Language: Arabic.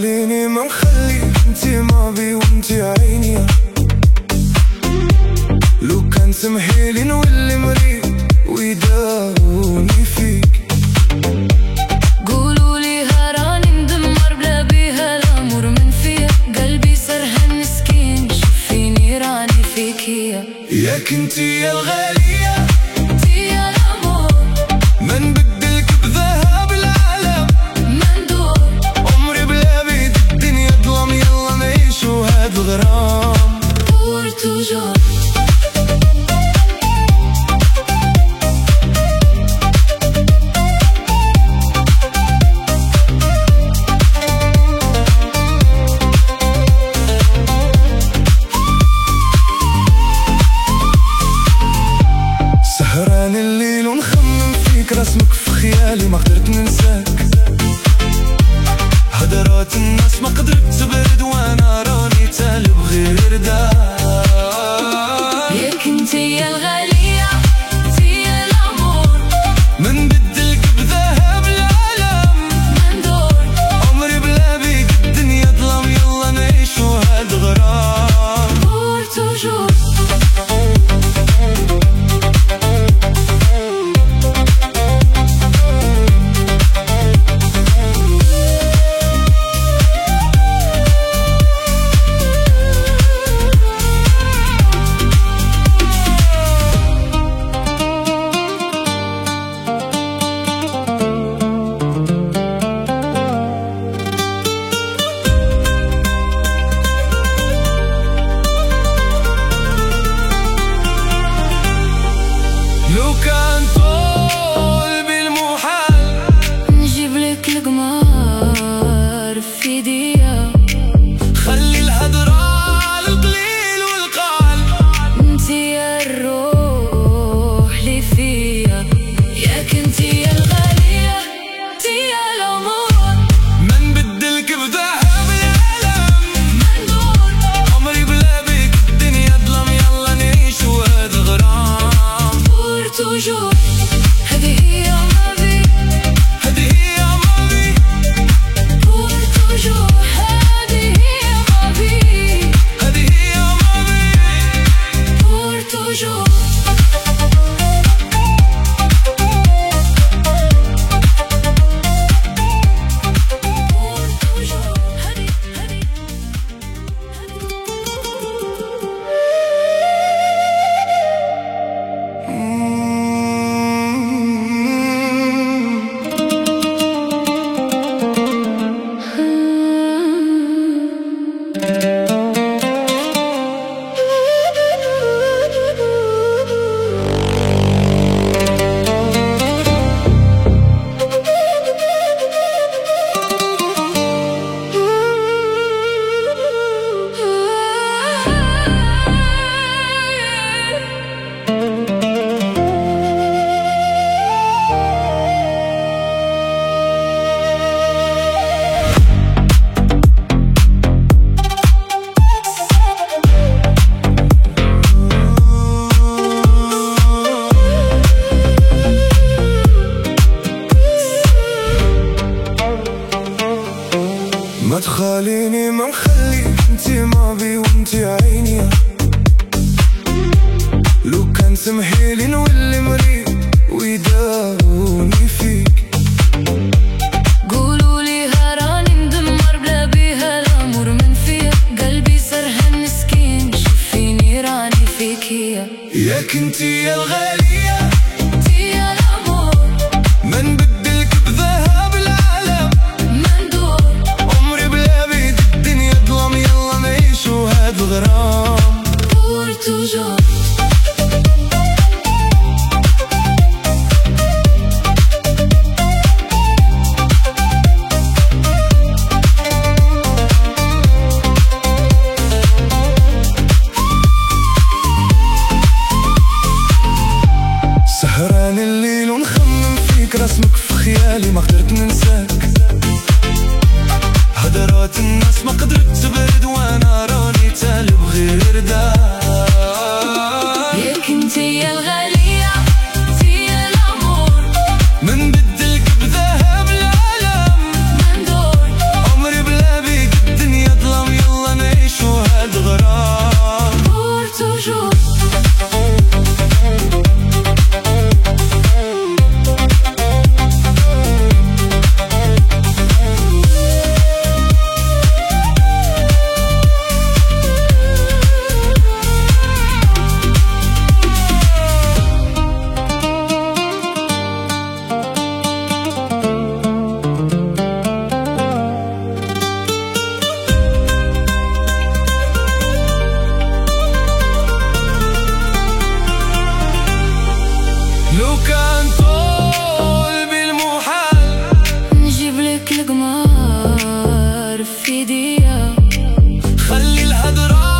تخاليني ما مخلي انتي ما بي وانتي عيني. لو كان سمحيلي نولي مريض ويداوني فيك. قولولي راني مدمر بلا بيها الامور من فيا. قلبي سرحان مسكين شوفيني راني فيك ياك انتي يا الغالية انتي يا الامور. ما نبدلك بذهب العالم ما ندور عمري بلا بيد الدنيا ظلام. يلا نعيشو هاد الغرام pour toujours. سهران الليل ونخمم فيك رسمك في خيالي ما قدرت ننساك. هدرات الناس ما قدرت تبرد وانا راني تالب غير داك. ياك انتي يا الغالية انتي يا الامور. ما نبدلك بذهب العالم ما ندور عمري بلا بيك الدنيا ظلام. يلا نعيشو هاد الغرام pour toujours. لو كان طول بالمحال نجيب لك القمر في ايديا. خلي الهدرة القليل والقال. انتي يا الروح لي فيا. ياك انتي يا الغالية انتي يا الامور. ما نبدلك بذهب العالم ما ندور عمري بلا بيك الدنيا ظلام. يلا نعيشو هاد الغرام pour toujours. هذه هي ما بي هادي هي ما بي pour toujours. هذه هي ما بي هادي هي ما بي pour toujours. pour toujours. ما تخاليني ما مخلي انتي ما بي وانتي عيني. لو كان سمحيلي نولي مريض ويداوني فيك. قولولي راني مدمر بلا بيها الامور من فيا. قلبي سرحان مسكين شوفيني راني فيك ياك انتي يا الغالية انتي يا الامور. ما نبدلك بذهب العالم ما ندور عمري بلا بيد الدنيا ظلام. يلا نعيشو هاد الغرام pour toujours. سهران الليل ونخمم فيك رسمك في خيالي ما قدرت ننساك. هدرات الناس ما قدرت تبرد وانا راني تالب غير داك. ياك انتي يا الغالية انتي يا الامور. ما نبدلك بذهب العالم ما ندور عمري بلا بيك في دقيقة. خلي الهدرة